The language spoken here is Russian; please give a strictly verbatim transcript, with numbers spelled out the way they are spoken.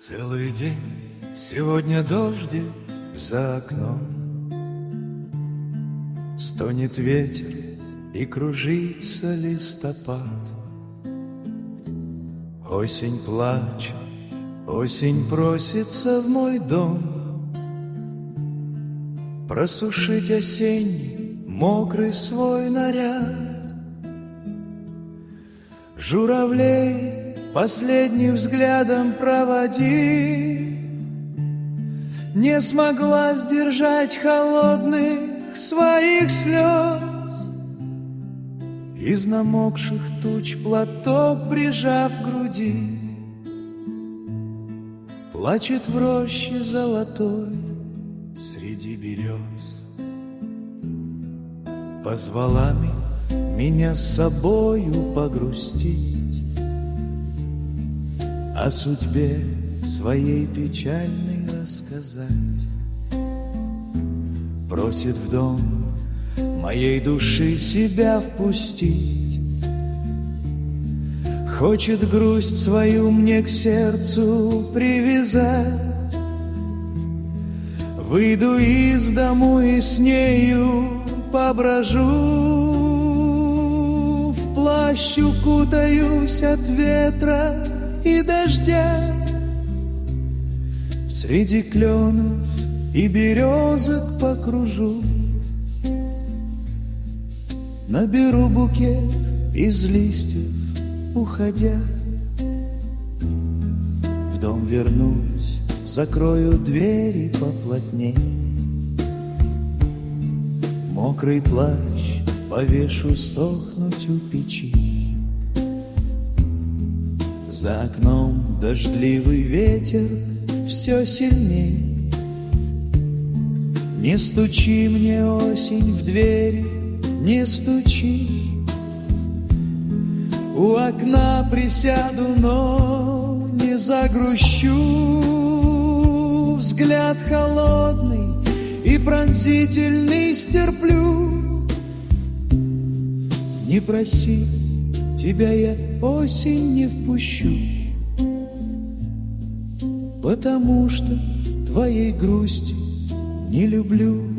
Целый день сегодня дождик за окном, стонет ветер и кружится листопад. Осень плачет, осень просится в мой дом, просушить осенний мокрый свой наряд. Журавлей последним взглядом проводи, не смогла сдержать холодных своих слез. Из намокших туч платок прижав к груди, плачет в роще золотой среди берез. Позвала меня с собою погрустить, о судьбе своей печальной рассказать. Просит в дом моей души себя впустить, хочет грусть свою мне к сердцу привязать. Выйду из дому и с нею поброжу, в плащ укутаюсь от ветра и дождя, среди кленов и березок покружу, наберу букет из листьев, уходя. В дом вернусь, закрою двери поплотней, мокрый плащ повешу сохнуть у печи. За окном дождливый ветер все сильней. Не стучи мне, осень, в двери, не стучи. У окна присяду, но не загрущу. Взгляд холодный и пронзительный стерплю. Не проси, тебя я осень не впущу, потому что твоей грусти не люблю.